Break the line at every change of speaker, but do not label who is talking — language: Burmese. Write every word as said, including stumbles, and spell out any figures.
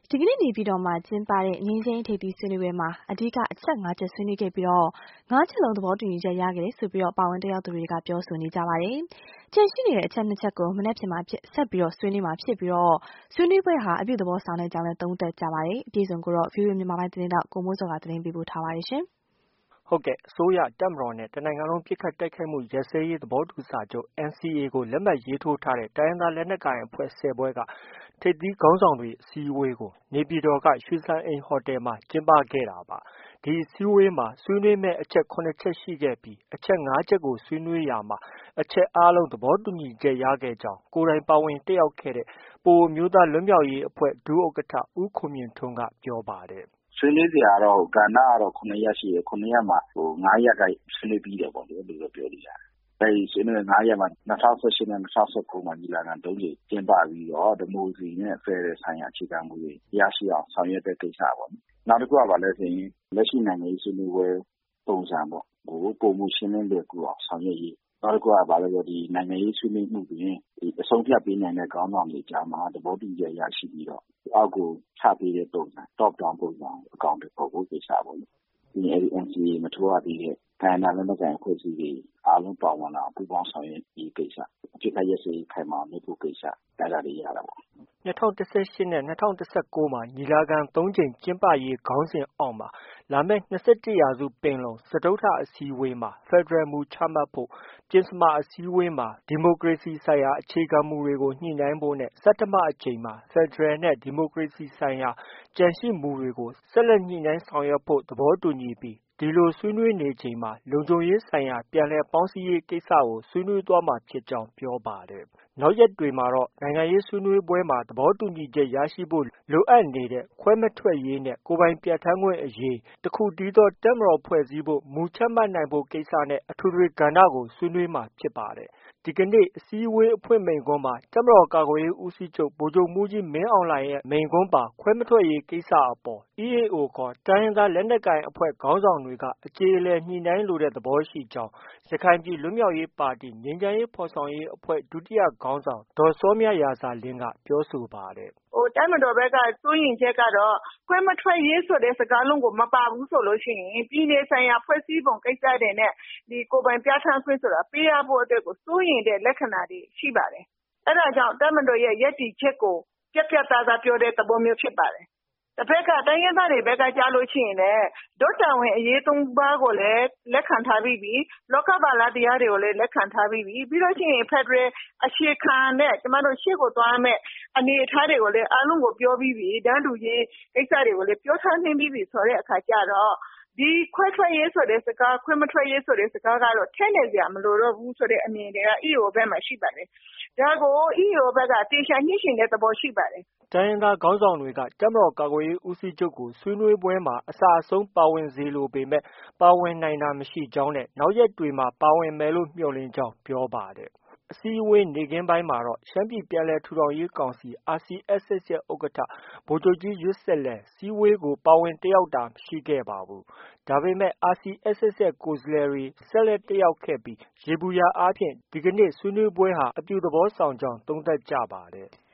ဒီကနေ့နေပြည်တော်မှာကျင်းပတဲ့ငြိမ်းချမ်းရေးထိပ်သီးဆွေးနွေးပွဲမှာအဓိကအချက်၅ချက်ဆွေးနွေးခဲ့ပြီးတော့၅ချက်လုံးသဘောတူညီချက်ရခဲ့တယ်ဆိုပြီးတော့ပါဝင်တက်ရောက်သူတွေကပြောဆိုနေကြပါတယ်။ကျန်ရှိနေတဲ့အချက်နှစ်ချက်ကိုမနက်ဖြန်မှာဆက်ပြီးတော့ဆွေးနွေးမှာဖြစ်ပြီးတော့ဆွေးနွေးပွဲဟာအပြုသဘောဆောင်တဲ့အကြောင်းလည်းသုံးသပ်ကြပါတယ်။အပြည့်အစုံကိုတော့ ဗွီအိုအေ မြန်မာပိုင်းသတင်းတောက်ကိုမိုးစောကသတင်းပေးပို့ထားပါတယ်ရှင်။
ဟုတ်ကဲ့အစိုးရတပ်မတော်နဲ့တနိုင်ငံလုံးပစ်ခတ်တိုက်ခိုက်မှုရပ်စဲရေးသဘောတူစာချုပ် N C A ကိုလက်မှတ်ရေးထိုးထားတဲ့တိုင်းရင်းသားလက်နက်ကိုင်အဖွဲ့၁၀ဖွဲ့ကထိပ်သီးခေါင်းဆောင်တွေအစည်းအဝေးကိုနေပြည်တော်ကရွှေစံအိမ်ဟိုတယ်မှာကျင်းပခဲ့တာပါ။ဒီအစည်းအဝေးမှာဆွေးနွေးမယ့်အချက်၇ချက်ရှိခဲ့ပြီးအချက်၅ချက်ကိုဆွေးနွေးရာမှာအချက်အားလုံးသဘောတူညီချက်ရခဲ့ကြောင်းကိုယ်တိုင်ပါဝင်တက်ရောက်ခဲ့တဲ့ပအိုဝ်းအမျိုးသားလွတ်မြောက်ရေးအဖွဲ့ဒုဥက္ကဋ္ဌဦးခွန်မြင့်ထွန်းကပြောပါတယ်
။ဆွေးနွေးစရာတော့ကဏ္ဍကတော့ခုနှစ်ရက်ရှိတယ်။ခုနှစ်ရက်မှာဟိုငါးရက်ကဆွေးနွေးပြီးတယ်ပေါ့လေ။ဒီလိုပြောလို့ရတယ်။အဲဒီဆွေးနွေးငါးရက်မှာ၂၀၁၈နဲ့၂၀၁၉မှာညီလာခံသုံးကြိမ်ကျင်းပပြီးတော့ဒီမိုကရေစီနဲ့ဖက်ဒရယ်ဆိုင်ရာအခြေခံမူတွေရရှိအောင်ဆောင်ရွက်တဲ့ကိစ္စပေါ့။နောက်တစ်ခုကဘာလဲဆိုရင်လက်ရှိနိုင်ငံရေးဆွေးနွေးပွဲပုံစံပေါ့။ဟိုပုံမှုရှင်းလင်းတဲ့ကူအောင်ဆောင်ရွက်ရေးနောက်တစ်ခုကဘာလဲဆိုဒီနိုင်ငံရေးဆွေးနွေးမှုတွင်ဒီအဆုံးဖြတ်ပေးနိုင်တဲ့ခေါင်းဆောင်တွေကြားမှာသဘောတူညီချက်ရရှိပြီးတော့အောက်ကိုချပေးတဲ့ပုံစံ top down ပုံစံအကောင့်တွေပေါ်ဖို့ကိစ္စပေါ့လေဒီအဲဒီ N C A မထိုးရသေးတဲ့ခိုင်နာလက်နက်ကိုင်အဖွဲ့အစည်းတွေအားလုံးပါဝင်လာပူးပေါင်းဆောင်ရွက်ရေးကိစ္စအဖြစ်ကရစေခိုင်မာမှုဖို့ကိစ္စအဲ့ဒါတွေရတာပေါ့
၂၀၁၈နဲ့၂၀၁၉မှာညီလာခံ၃ကြိမ်ကျင်းပရေးခေါင်းစဉ်အောက်မှာလာမယ့်၂၁ရာစုပင်လုံစတုတ္ထအစည်းအဝေးမှာဖက်ဒရယ်မူချမှတ်ဖို့ပဉ္စမအစည်းအဝေးမှာဒီမိုကရေစီဆိုင်ရာအခြေခံမူတွေကိုညှိနှိုင်းဖို့နဲ့ဆဌမအကြိမ်မှာဖက်ဒရယ်နဲ့ဒီမိုကရေစီဆိုင်ရာကျန်ရှိမူတွေကိုဆက်လက်ညှိနှိုင်းဆောင်ရွက်ဖို့သဘောတူညီပြီးဒီလိုဆွေးနွေးနေချိန်မှာလုံခြုံရေးဆိုင်ရာပြန်လည်ပေါင်းစည်းရေးကိစ္စကိုဆွေးနွေးသွားမှာဖြစ်ကြောင်းပြောပါတယ်။နောက်ရက်တွေမှာတော့နိုင်ငံရေးဆွေးနွေးပွဲမှာသဘောတူညီချက်ရရှိဖို့လိုအပ်နေတဲ့ခွဲမထွက်ရေးနဲ့ကိုယ်ပိုင်ပြဌာန်းခွင့်အရေးတစ်ခုတည်းသောတပ်မတော်ဖွဲ့စည်းဖို့မူချမှတ်နိုင်ဖို့ကိစ္စနဲ့အထွေထွေကဏ္ဍကိုဆွေးနွေးမှာဖြစ်ပါတယ်။ဒီကနေ့အစည်းအဝေးအဖွင့်မိန့်ခွန်းမှာတပ်မတော်ကာကွယ်ရေးဦးစီးချုပ်ဗိုလ်ချုပ်မှူးကြီးမင်းအောင်လှိုင်ရဲ့မိန့်ခွန်းပါခွဲမထွက်ရေးကိစ္စအပေါ် E A O ခေါ်တိုင်းရင်းသားလက်နက်ကိုင်အဖွဲ့ခေါင်းဆောင်တွေကအကျေအလည်ညှိနှိုင်းလိုတဲ့သဘောရှိကြောင်းရခိုင်ပြည်လွတ်မြောက်ရေးပါတီငြိမ်းချမ်းရေးဖော်ဆောင်ရေးအဖွဲ့ဒုတိယခေါင်းဆောင်ဒေါ်စောမြရာဇာလင်းကပြောဆိုပါတယ်
။ဟိုတပ်မတော်ဘက်ကစိုးရင်ချက်ကတော့ခွဲမထွက်ရေးဆိုတဲ့စကားလုံးကိုမပါဘူးဆိုလို့ရှိရင်ပြည်နယ်ဆိုင်ရာဖွဲ့စည်းပုံကိစ္စတွေနဲ့ဒီကိုယ်ပိုင်ပြဌာန်းခွင့်ဆိုတာပေးရဖို့အတွက်ကိုစိုးရင်တဲ့လက္ခဏာတွေရှိပါတယ်။အဲဒါကြောင့်တပ်မတော်ရဲ့ယက်တီချက်ကိုပြတ်ပြတ်သားသားပြောတဲ့သဘောမျိုးဖြစ်ပါတယ်။တစ်ဖက်ကတိုင်းရင်းသားတွေဘက်ကကြားလို့ရှိရင်လည်းဒုတာဝန်အရေးသုံးပါးကိုလည်းလက်ခံထားပြီးပြီလောကပါလာတရားတွေကိုလည်းလက်ခံထားပြီးပြီပြီးလို့ရှိရင်ဖက်ဒရယ်အခြေခံနဲ့ကျမတို့ရှေ့ကိုသွားမယ်အနေအထားတွေကိုလည်းအားလုံးကိုပြောပြီးပြီတန်းတူရေးကိစ္စတွေကိုလည်းပြောထားနှင်းပြီးပြီဆိုတဲ့အခါကျတော့ဒီခွဲထွက်ရေးဆိုတဲ့စကားခွဲမထွက်ရေးဆိုတဲ့စကားကတော့ထဲနေစရာမလိုတော့ဘူးဆိုတဲ့အမြင်တွေက E A O ဘက်မှာရှိပါတယ်။ဒါကို E A O ဘက်ကတေချာညှိရှင်တဲ့သဘောရှိပါတယ်
။တိုင်းရင်းသားခေါင်းဆောင်တွေကတပ်မတော်ကာကွယ်ရေးဦးစီးချုပ်ကိုဆွေးနွေးပွဲမှာအစအဆုံးပါဝင်စေလိုပေမဲ့ပါဝင်နိုင်တာမရှိကြောင်းနဲ့နောက်ရက်တွေမှာပါဝင်မယ်လို့မျှော်လင့်ကြောင်းပြောပါတယ်။အစည်းအဝေးနေ့ခင်းပိုင်းမှာတော့ရှမ်းပြည်ပြန်လည်ထူထောင်ရေးကောင်စီ R C S S ရဲ့ဥက္ကဋ္ဌဗိုလ်ချုပ်ကြီးယွတ်ဆစ်လည်းစည်းဝေးကိုပါဝင်တက်ရောက်တာမရှိခဲ့ပါဘူး။ဒါပေမဲ့ R C S S ရဲ့ကိုယ်စားလှယ်တွေဆက်လက်တက်ရောက်ခဲ့ပြီးယေဘုယျအားဖြင့်ဒီကနေ့ဆွေးနွေးပွဲဟာအပြုသဘောဆောင်ကြောင်းသုံးသပ်ကြပါတယ်။